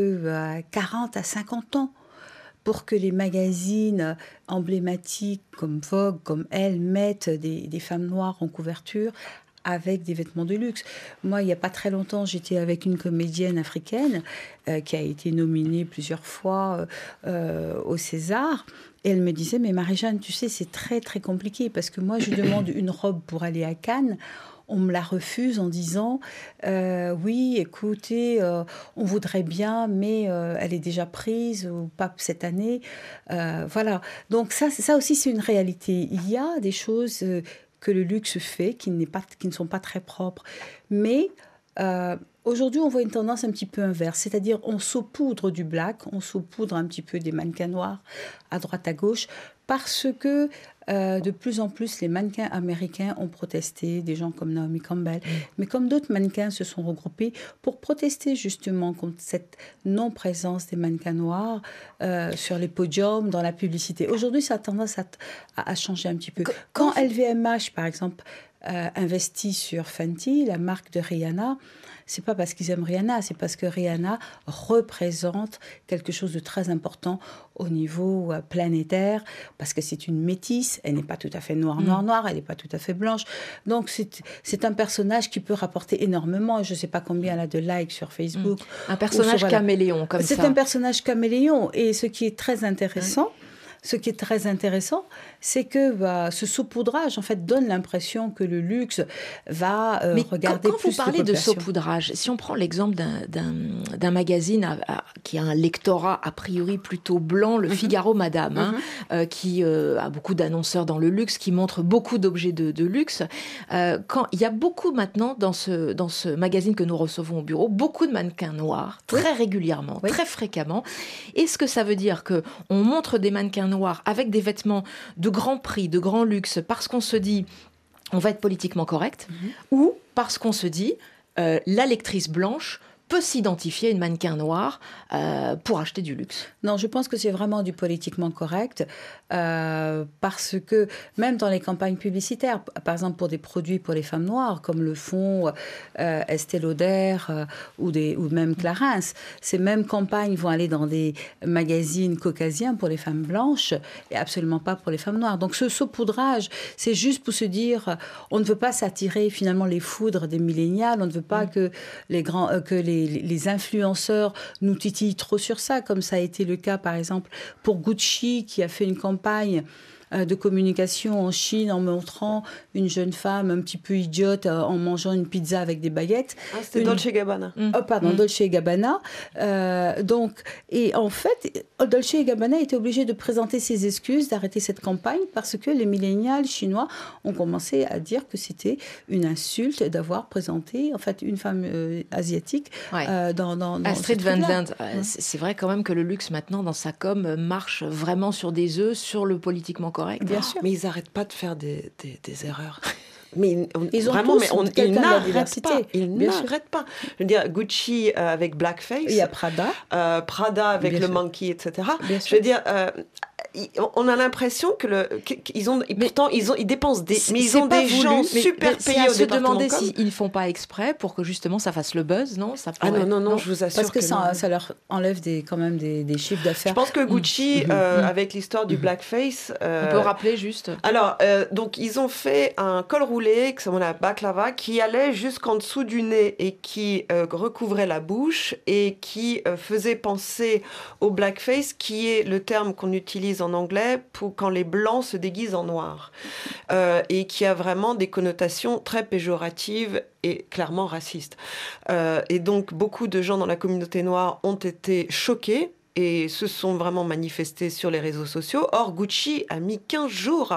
Speaker 5: 40 à 50 ans pour que les magazines emblématiques comme Vogue, comme Elle, mettent des femmes noires en couverture avec des vêtements de luxe. Moi, il n'y a pas très longtemps, j'étais avec une comédienne africaine qui a été nominée plusieurs fois au César. Et elle me disait, mais Marie-Jeanne, tu sais, c'est très, très compliqué parce que moi, je demande une robe pour aller à Cannes. On me la refuse en disant oui, écoutez, on voudrait bien, mais elle est déjà prise ou pas cette année. Voilà. Donc ça aussi, c'est une réalité. Il y a des choses que le luxe fait qui ne sont pas très propres. Mais aujourd'hui, on voit une tendance un petit peu inverse. C'est-à-dire, on saupoudre du black, on saupoudre un petit peu des mannequins noirs à droite, à gauche, parce que de plus en plus, les mannequins américains ont protesté, des gens comme Naomi Campbell, mais comme d'autres mannequins se sont regroupés pour protester justement contre cette non-présence des mannequins noirs sur les podiums, dans la publicité. Aujourd'hui, ça a tendance à changer un petit peu. Quand LVMH, par exemple, investit sur Fenty, la marque de Rihanna, c'est pas parce qu'ils aiment Rihanna, c'est parce que Rihanna représente quelque chose de très important au niveau planétaire, parce que c'est une métisse, elle n'est pas tout à fait noire, elle n'est pas tout à fait blanche. Donc c'est un personnage qui peut rapporter énormément, je ne sais pas combien elle a de likes sur Facebook.
Speaker 2: Un personnage caméléon, comme ça.
Speaker 5: C'est un personnage caméléon, et ce qui est très intéressant, c'est que ce saupoudrage, en fait, donne l'impression que le luxe va regarder
Speaker 2: quand
Speaker 5: plus
Speaker 2: vous parlez de
Speaker 5: population.
Speaker 2: saupoudrage, si on prend l'exemple d'un magazine qui a un lectorat a priori plutôt blanc, le Figaro Madame, qui a beaucoup d'annonceurs dans le luxe, qui montre beaucoup d'objets de luxe, quand il y a beaucoup maintenant dans ce magazine que nous recevons au bureau, beaucoup de mannequins noirs, très régulièrement, très fréquemment. Est-ce que ça veut dire qu'on montre des mannequins noirs avec des vêtements de grand prix, de grand luxe, parce qu'on se dit on va être politiquement correct, ou parce qu'on se dit la lectrice blanche peut s'identifier à une mannequin noire pour acheter du luxe?
Speaker 5: Non, je pense que c'est vraiment du politiquement correct, parce que même dans les campagnes publicitaires, par exemple pour des produits pour les femmes noires, comme le font Estée Lauder ou même Clarins, ces mêmes campagnes vont aller dans des magazines caucasiens pour les femmes blanches et absolument pas pour les femmes noires. Donc ce saupoudrage, c'est juste pour se dire, on ne veut pas s'attirer finalement les foudres des millénials, on ne veut pas que les influenceurs nous titillent trop sur ça, comme ça a été le cas par exemple pour Gucci, qui a fait une campagne de communication en Chine en montrant une jeune femme un petit peu idiote en mangeant une pizza avec des baguettes.
Speaker 7: C'était Dolce & Gabbana.
Speaker 5: Dolce & Gabbana. Et en fait, Dolce & Gabbana était obligé de présenter ses excuses, d'arrêter cette campagne parce que les millénials chinois ont commencé à dire que c'était une insulte d'avoir présenté en fait une femme asiatique dans
Speaker 2: Astrid Van Lent. C'est vrai quand même que le luxe maintenant dans sa com marche vraiment sur des œufs, sur le politiquement correct.
Speaker 5: Bien sûr.
Speaker 7: Mais ils n'arrêtent pas de faire des erreurs. Mais
Speaker 5: ils ont
Speaker 7: vraiment,
Speaker 5: tous
Speaker 7: ils n'arrêtent pas.
Speaker 5: Ils
Speaker 7: n'arrêtent pas. Je veux dire, Gucci avec Blackface.
Speaker 5: Il y a Prada.
Speaker 7: Prada avec le monkey, etc. Je veux dire, on a l'impression qu'ils dépensent des... Mais ils ont des gens super payés au département.
Speaker 2: C'est à se demander s'ils ne font pas exprès pour que justement ça fasse le buzz, non?
Speaker 7: Non, je vous assure
Speaker 5: parce que ça leur enlève quand même des chiffres d'affaires.
Speaker 7: Je pense que Gucci, avec l'histoire du blackface...
Speaker 2: on peut rappeler juste.
Speaker 7: Alors, donc ils ont fait un col roulé, que la baklava, qui allait jusqu'en dessous du nez et qui recouvrait la bouche et qui faisait penser au blackface, qui est le terme qu'on utilise en anglais pour quand les blancs se déguisent en noir, et qui a vraiment des connotations très péjoratives et clairement racistes. Et donc beaucoup de gens dans la communauté noire ont été choqués et se sont vraiment manifestés sur les réseaux sociaux. Or, Gucci a mis 15 jours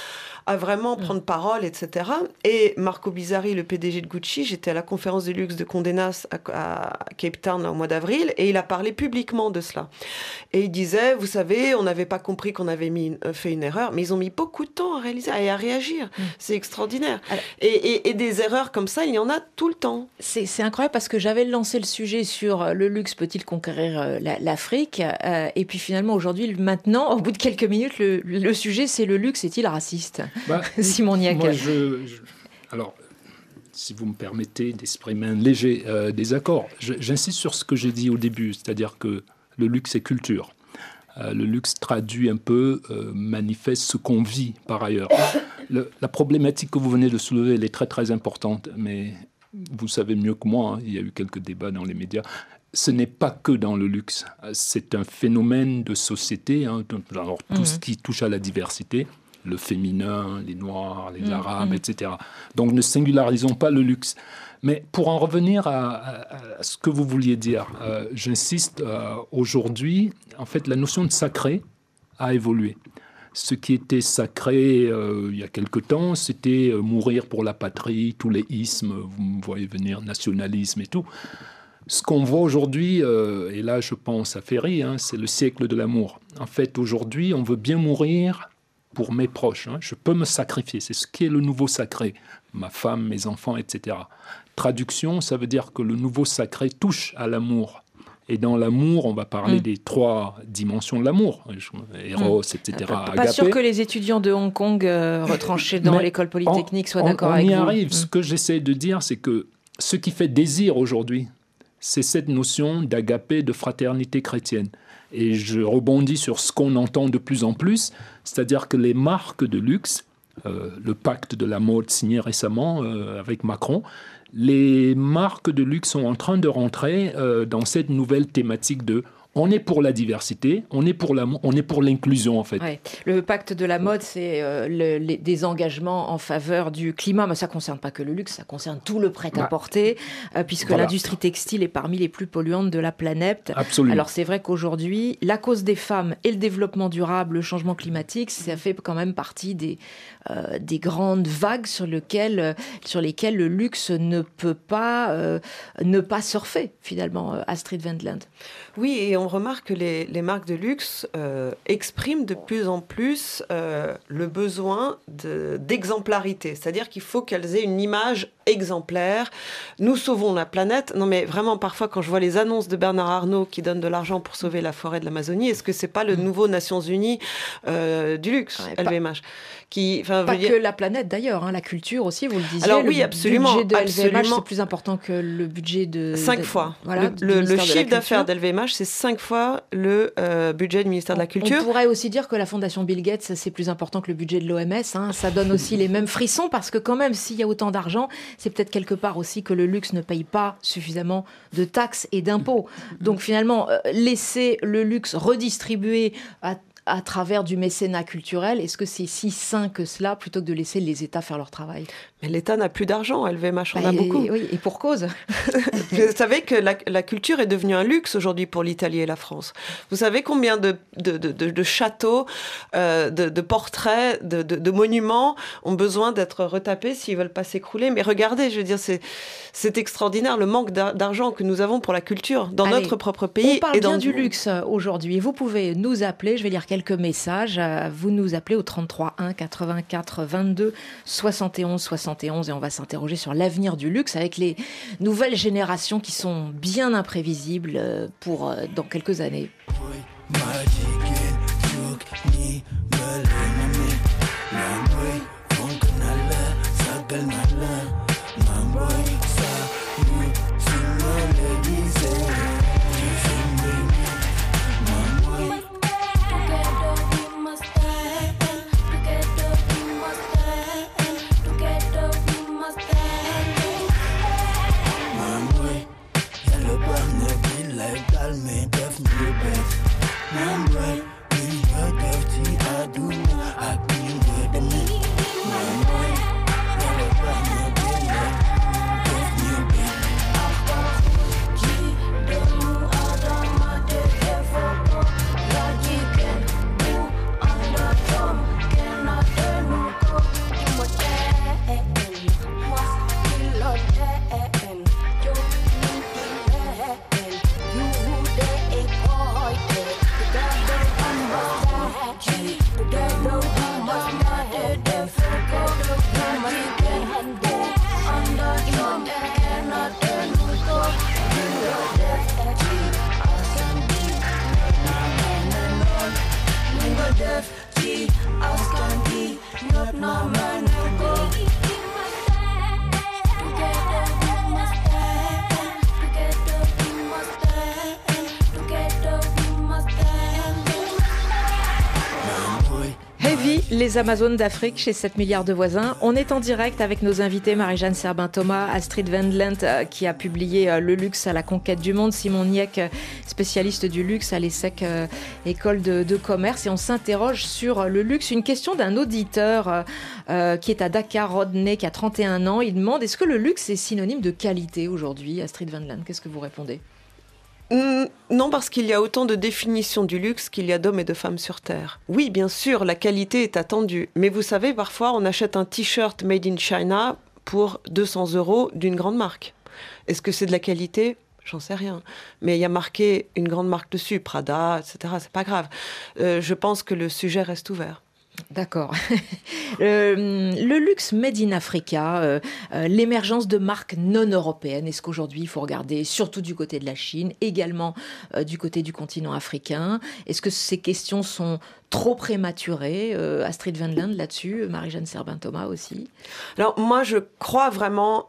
Speaker 7: à vraiment prendre parole, etc. Et Marco Bizzarri, le PDG de Gucci, j'étais à la conférence de luxe de Condé Nast à Cape Town au mois d'avril, et il a parlé publiquement de cela. Et il disait, vous savez, on n'avait pas compris qu'on avait fait une erreur, mais ils ont mis beaucoup de temps à réaliser et à réagir. C'est extraordinaire. Alors, et des erreurs comme ça, il y en a tout le temps.
Speaker 2: C'est incroyable parce que j'avais lancé le sujet sur le luxe peut-il conquérir l'Afrique, et puis finalement aujourd'hui, maintenant, au bout de quelques minutes, le sujet c'est le luxe est-il raciste? Simon Niac.
Speaker 6: Moi, alors, si vous me permettez d'exprimer un léger désaccord, j'insiste sur ce que j'ai dit au début, c'est-à-dire que le luxe est culture. Le luxe traduit un peu, manifeste ce qu'on vit par ailleurs. La problématique que vous venez de soulever, elle est très très importante, mais vous savez mieux que moi, il y a eu quelques débats dans les médias. Ce n'est pas que dans le luxe, c'est un phénomène de société, alors, tout ce qui touche à la diversité, le féminin, les noirs, les arabes, etc. Donc ne singularisons pas le luxe. Mais pour en revenir à ce que vous vouliez dire, j'insiste, aujourd'hui, en fait, la notion de sacré a évolué. Ce qui était sacré il y a quelque temps, c'était mourir pour la patrie, tous les ismes, vous me voyez venir, nationalisme et tout. Ce qu'on voit aujourd'hui, et là je pense à Ferry, c'est le siècle de l'amour. En fait, aujourd'hui, on veut bien mourir pour mes proches. Je peux me sacrifier, c'est ce qui est le nouveau sacré. Ma femme, mes enfants, etc. Traduction, ça veut dire que le nouveau sacré touche à l'amour. Et dans l'amour, on va parler des 3 dimensions de l'amour. Eros, etc.
Speaker 2: Pas sûr que les étudiants de Hong Kong retranchés dans l'école polytechnique soient d'accord avec vous.
Speaker 6: On y arrive. Ce que j'essaie de dire, c'est que ce qui fait désir aujourd'hui, c'est cette notion d'agapé, de fraternité chrétienne. Et je rebondis sur ce qu'on entend de plus en plus, c'est-à-dire que les marques de luxe, le pacte de la mode signé récemment avec Macron, les marques de luxe sont en train de rentrer dans cette nouvelle thématique de on est pour la diversité, on est pour l'amour, on est pour l'inclusion en fait.
Speaker 2: Ouais. Le pacte de la mode, c'est des engagements en faveur du climat, mais ça ne concerne pas que le luxe, ça concerne tout le prêt-à-porter, puisque l'industrie textile est parmi les plus polluantes de la planète.
Speaker 6: Absolument.
Speaker 2: Alors c'est vrai qu'aujourd'hui, la cause des femmes et le développement durable, le changement climatique, ça fait quand même partie des grandes vagues sur lesquelles le luxe ne peut pas ne pas surfer, finalement, Astrid Van Lent.
Speaker 7: Oui, et on remarque que les marques de luxe expriment de plus en plus le besoin d'exemplarité. C'est-à-dire qu'il faut qu'elles aient une image exemplaire. Nous sauvons la planète. Non, mais vraiment, parfois, quand je vois les annonces de Bernard Arnault qui donne de l'argent pour sauver la forêt de l'Amazonie, est-ce que c'est pas le nouveau Nations Unies du luxe, LVMH
Speaker 2: Pas que la planète, d'ailleurs, la culture aussi, vous le disiez.
Speaker 7: Alors oui, absolument.
Speaker 2: Le budget de LVMH, c'est plus important que le budget de...
Speaker 7: 5 fois.
Speaker 2: Voilà,
Speaker 7: le chiffre d'affaires d'LVMH, c'est 5 fois le budget du ministère de la Culture.
Speaker 2: On pourrait aussi dire que la fondation Bill Gates, c'est plus important que le budget de l'OMS. Ça donne aussi les mêmes frissons, parce que quand même, s'il y a autant d'argent, c'est peut-être quelque part aussi que le luxe ne paye pas suffisamment de taxes et d'impôts. Donc finalement, laisser le luxe redistribuer à travers du mécénat culturel. Est-ce que c'est si sain que cela, plutôt que de laisser les États faire leur travail?
Speaker 7: Mais l'État n'a plus d'argent, LVMH en a beaucoup.
Speaker 2: Oui, et pour cause.
Speaker 7: Vous savez que la culture est devenue un luxe aujourd'hui pour l'Italie et la France. Vous savez combien de châteaux, de portraits, de monuments ont besoin d'être retapés s'ils veulent pas s'écrouler. Mais regardez, je veux dire, c'est extraordinaire le manque d'argent que nous avons pour la culture dans notre propre pays.
Speaker 2: On parle
Speaker 7: et dans
Speaker 2: bien du luxe aujourd'hui. Vous pouvez nous appeler, je vais lire quelques messages. Vous nous appelez au 33 1 84 22 71 71 et on va s'interroger sur l'avenir du luxe avec les nouvelles générations qui sont bien imprévisibles pour dans quelques années. Les Amazones d'Afrique chez 7 milliards de voisins. On est en direct avec nos invités Marie-Jeanne Serbin-Thomas, Astrid Wendland qui a publié Le luxe à la conquête du monde, Simon Niec, spécialiste du luxe à l'ESSEC école de commerce, et on s'interroge sur le luxe. Une question d'un auditeur qui est à Dakar, Rodney, qui a 31 ans. Il demande, est-ce que le luxe est synonyme de qualité aujourd'hui? Astrid Wendland, qu'est-ce que vous répondez?
Speaker 7: Non, parce qu'il y a autant de définitions du luxe qu'il y a d'hommes et de femmes sur Terre. Oui, bien sûr, la qualité est attendue. Mais vous savez, parfois, on achète un t-shirt made in China pour 200 € d'une grande marque. Est-ce que c'est de la qualité ? J'en sais rien. Mais il y a marqué une grande marque dessus, Prada, etc. C'est pas grave. Je pense que le sujet reste ouvert.
Speaker 2: D'accord. Le luxe made in Africa, l'émergence de marques non européennes, est-ce qu'aujourd'hui il faut regarder surtout du côté de la Chine, également du côté du continent africain? Est-ce que ces questions sont trop prématurées? Astrid Wendland là-dessus, Marie-Jeanne Serbin-Thomas aussi.
Speaker 7: Alors moi je crois vraiment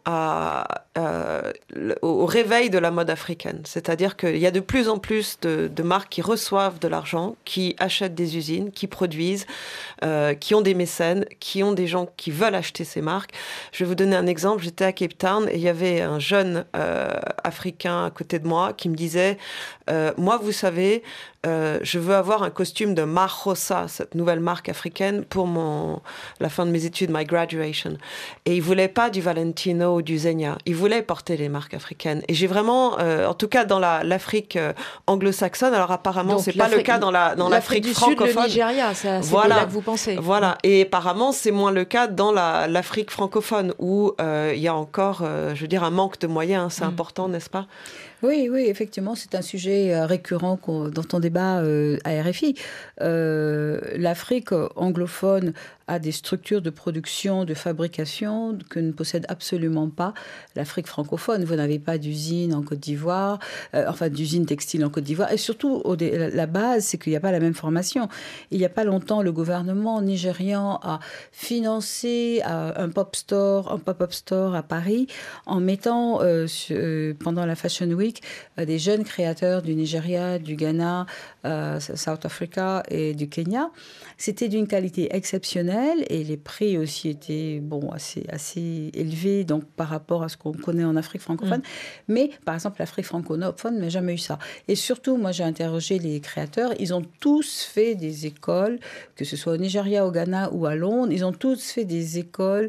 Speaker 7: au réveil de la mode africaine. C'est-à-dire qu'il y a de plus en plus de marques qui reçoivent de l'argent, qui achètent des usines, qui produisent, qui ont des mécènes, qui ont des gens qui veulent acheter ces marques. Je vais vous donner un exemple. J'étais à Cape Town et il y avait un jeune Africain à côté de moi qui me disait moi, vous savez, je veux avoir un costume de Marosa, cette nouvelle marque africaine, pour la fin de mes études, my graduation. Et il voulait pas du Valentino ou du Zegna. Il voulait porter les marques africaines. Et j'ai vraiment, en tout cas dans l'Afrique anglo-saxonne, alors apparemment, donc, c'est pas le cas dans l'Afrique francophone.
Speaker 2: Sud, le Nigeria, c'est
Speaker 7: voilà,
Speaker 2: là que vous pensez.
Speaker 7: Voilà. Et apparemment, c'est moins le cas dans l'Afrique francophone, où il y a encore, je veux dire, un manque de moyens. C'est important, n'est-ce pas ?
Speaker 5: Oui, effectivement, c'est un sujet récurrent dont on débat à RFI. L'Afrique anglophone a des structures de production, de fabrication que ne possède absolument pas l'Afrique francophone. Vous n'avez pas d'usine en Côte d'Ivoire, d'usine textile en Côte d'Ivoire. Et surtout, la base, c'est qu'il n'y a pas la même formation. Il n'y a pas longtemps, le gouvernement nigérian a financé un pop-up store à Paris en mettant, pendant la Fashion Week, des jeunes créateurs du Nigeria, du Ghana, South Africa et du Kenya. C'était d'une qualité exceptionnelle. exceptionnel et les prix aussi étaient assez élevés donc, par rapport à ce qu'on connaît en Afrique francophone. Mais par exemple, l'Afrique francophone n'a jamais eu ça. Et surtout, moi j'ai interrogé les créateurs, ils ont tous fait des écoles, que ce soit au Nigeria, au Ghana ou à Londres, ils ont tous fait des écoles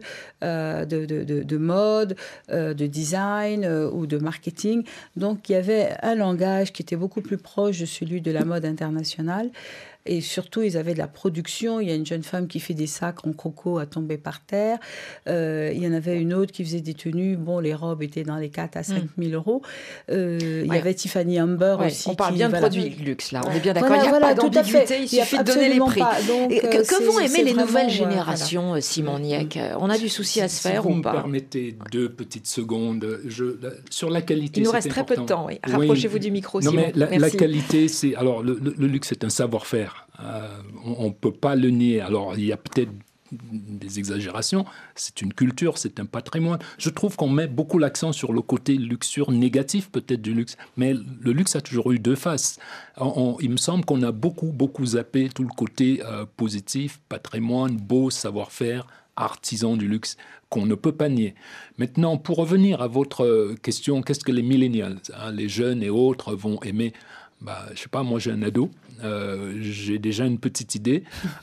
Speaker 5: de mode, de design ou de marketing. Donc il y avait un langage qui était beaucoup plus proche de celui de la mode internationale. Et surtout, ils avaient de la production. Il y a une jeune femme qui fait des sacs en coco à tomber par terre. Il y en avait une autre qui faisait des tenues. Bon, les robes étaient dans les 4 à 5 000 euros. Il y avait Tiffany Amber aussi.
Speaker 2: On parle bien de produits luxe, là. On est bien d'accord.
Speaker 5: Voilà,
Speaker 2: il n'y a pas
Speaker 5: tout à
Speaker 2: d'ambiguïté.
Speaker 5: fait.
Speaker 2: Il suffit de donner les prix. Que vont aimer les
Speaker 5: vraiment,
Speaker 2: nouvelles générations, Simon Niecks? On a du souci à se faire ou pas?
Speaker 6: Si vous me permettez 2 petites secondes. Sur la qualité,
Speaker 2: il nous
Speaker 6: c'est
Speaker 2: reste très peu de temps.
Speaker 6: Oui.
Speaker 2: Rapprochez-vous du micro, Simon.
Speaker 6: Non, mais la qualité, c'est... Alors, le luxe, c'est un savoir-faire. On ne peut pas le nier. Alors, il y a peut-être des exagérations. C'est une culture, c'est un patrimoine. Je trouve qu'on met beaucoup l'accent sur le côté luxure négatif, peut-être, du luxe. Mais le luxe a toujours eu 2 faces. Il me semble qu'on a beaucoup zappé tout le côté positif, patrimoine, beau, savoir-faire, artisan du luxe, qu'on ne peut pas nier. Maintenant, pour revenir à votre question, qu'est-ce que les millennials, les jeunes et autres vont aimer? Je ne sais pas, moi j'ai un ado, j'ai déjà une petite idée.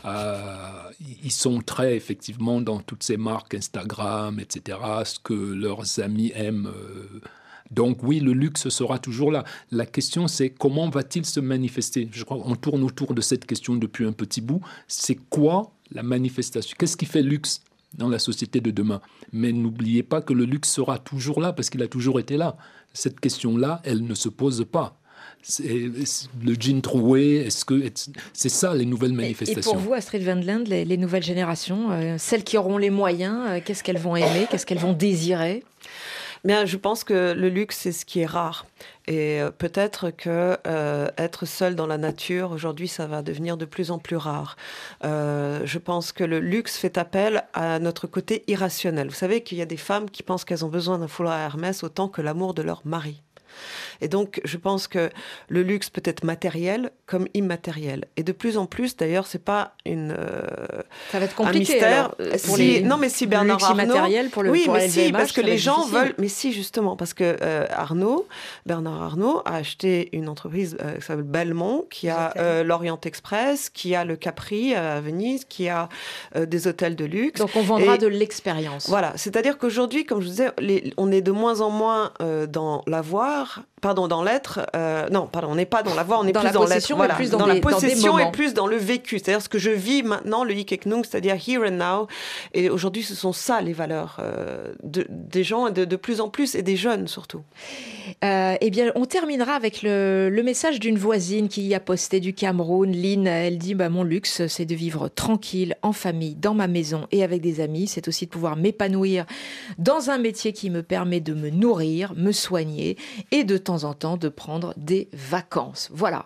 Speaker 6: Ils sont très effectivement dans toutes ces marques Instagram, etc., ce que leurs amis aiment. Donc oui, le luxe sera toujours là. La question, c'est comment va-t-il se manifester? Je crois qu'on tourne autour de cette question depuis un petit bout. C'est quoi la manifestation? Qu'est-ce qui fait luxe dans la société de demain? Mais n'oubliez pas que le luxe sera toujours là parce qu'il a toujours été là. Cette question-là, elle ne se pose pas. Le jean troué, c'est ça les nouvelles manifestations?
Speaker 2: Et pour vous, Astrid Van Linde, les nouvelles générations, celles qui auront les moyens, qu'est-ce qu'elles vont aimer, qu'est-ce qu'elles vont désirer?
Speaker 7: Bien, je pense que le luxe, c'est ce qui est rare. Et peut-être que être seul dans la nature, aujourd'hui, ça va devenir de plus en plus rare. Je pense que le luxe fait appel à notre côté irrationnel. Vous savez qu'il y a des femmes qui pensent qu'elles ont besoin d'un foulard Hermès autant que l'amour de leur mari. Et donc, je pense que le luxe peut être matériel comme immatériel. Et de plus en plus, d'ailleurs, c'est pas
Speaker 2: ça va être compliqué,
Speaker 7: un mystère.
Speaker 2: Alors,
Speaker 7: non, mais si Bernard
Speaker 2: luxe immatériel
Speaker 7: Arnault,
Speaker 2: pour le
Speaker 7: oui,
Speaker 2: pour
Speaker 7: mais si,
Speaker 2: LVMH,
Speaker 7: parce que les gens
Speaker 2: difficile.
Speaker 7: veulent. Mais si, justement, parce que Bernard Arnault a acheté une entreprise qui s'appelle Belmont, qui a l'Orient Express, qui a le Capri à Venise, qui a des hôtels de luxe.
Speaker 2: Donc, on vendra de l'expérience.
Speaker 7: Voilà, c'est-à-dire qu'aujourd'hui, comme je vous disais, on est de moins en moins dans l'avoir. Dans l'être. On n'est pas dans l'avoir, on est
Speaker 2: dans
Speaker 7: plus
Speaker 2: la
Speaker 7: dans
Speaker 2: possession,
Speaker 7: l'être. Voilà,
Speaker 2: plus
Speaker 7: dans la possession
Speaker 2: et
Speaker 7: plus dans le vécu. C'est-à-dire ce que je vis maintenant, le Hikeknung, c'est-à-dire here and now. Et aujourd'hui, ce sont ça les valeurs des gens, de plus en plus, et des jeunes surtout.
Speaker 2: Eh bien, on terminera avec le message d'une voisine qui y a posté du Cameroun. Lynn, elle dit mon luxe, c'est de vivre tranquille, en famille, dans ma maison et avec des amis. C'est aussi de pouvoir m'épanouir dans un métier qui me permet de me nourrir, me soigner et de temps en temps de prendre des vacances. Voilà,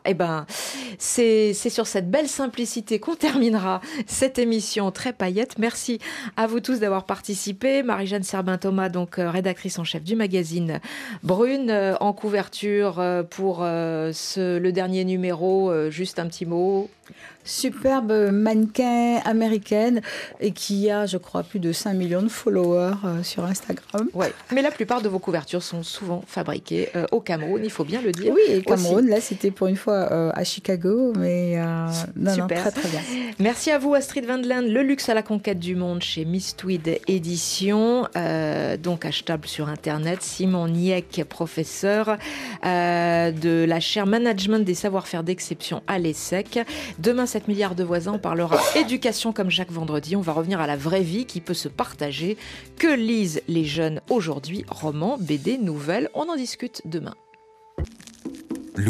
Speaker 2: c'est sur cette belle simplicité qu'on terminera cette émission très paillette. Merci à vous tous d'avoir participé. Marie-Jeanne Serbin-Thomas, donc rédactrice en chef du magazine Brune, en couverture pour le dernier numéro. Juste un petit mot.
Speaker 5: Superbe mannequin américaine et qui a, je crois, plus de 5 millions de followers sur Instagram.
Speaker 2: Ouais. Mais la plupart de vos couvertures sont souvent fabriquées au Cameroun, il faut bien le dire.
Speaker 5: Oui, et Cameroun, aussi. Là, c'était pour une fois à Chicago, mais non, très très bien.
Speaker 2: Merci à vous, Astrid Van Linde. Le luxe à la conquête du monde chez Miss Tweed Édition, donc achetable sur Internet. Simon Niecks, professeur de la chaire Management des savoir-faire d'exception à l'ESSEC. Demain, 7 milliards de voisins, on parlera éducation comme chaque vendredi. On va revenir à la vraie vie qui peut se partager. Que lisent les jeunes aujourd'hui? Romans, BD, nouvelles, on en discute demain.